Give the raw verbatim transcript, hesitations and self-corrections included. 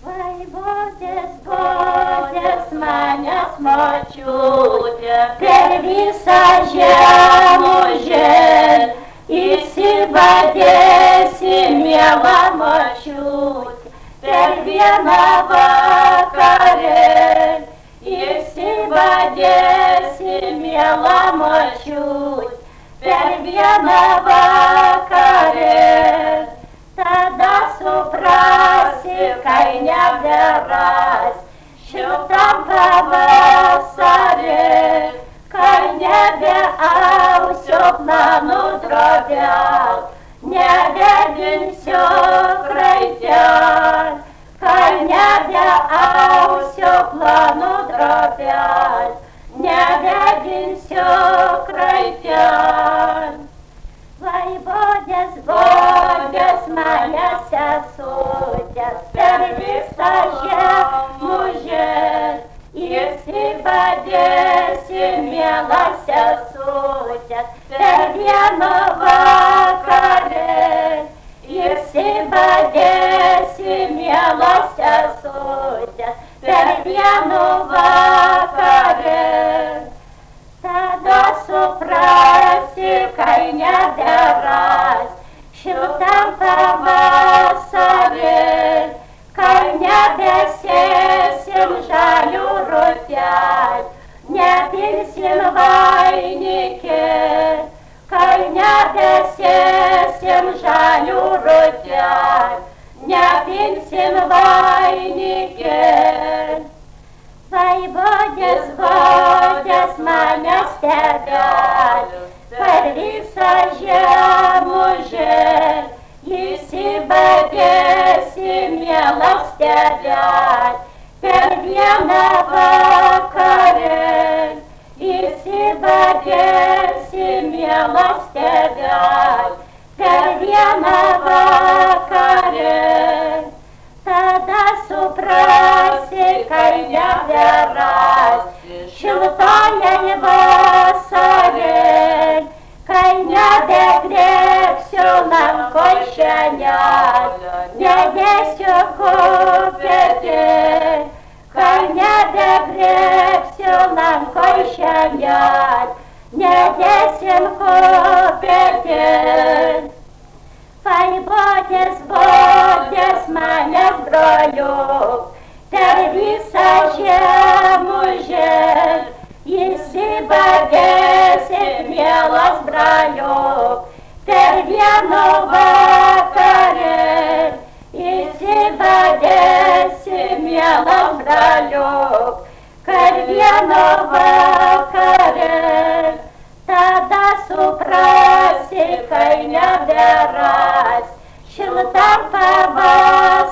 Vaivodės, godės manęs močiutė, per visą žemužę įsibadėsi, miela močiutė, per vieną vakarę įsibadėsi, miela močiutė, per vieną vakarę. Tada suprasi, kai neberas šiltam pavasarį, kai nebeausiu planų drobel, nebeginsiu kraitėl, kai nebeausiu planų drobel, nebeginsiu kraitėl. Vaivodės, godės manęs sesutės, per visą žemužę įsibadėsi, mielas sesutės, per vieną vakarę įsibadėsi, mielas sesutės, per vieną vakarę. Tada suprasi, kai neberas šiltam pavasarį, kai nebesėsim žalių rūtelių, nepilsim vainikį, kai nebesėsim žalių rūtelių, nepilsim vainikį. Vaivodės, godės manęs tėvelius, per visą žemužę įsibadėsi, mielas tėvelis, per vieną vakarę įsibadėsi, mielas tėvelis, per vieną vakarę. Tada suprasi, kai neberasi šiltajai vasarį, kai nebegrebsiu lankoj šienelio, nedėsiu kupetį, kai nebegrebsiu lankoj šienelio, nedėsim kupetį. Vaivodės, godės manęs broliuk, per visą žemužę įsibadėsit, mielas broliuk, per vieną vakarę įsibadėsi, mielas broliuk, per vieną vakarę. Tada suprasi, kai neberas šiltam pavasarį.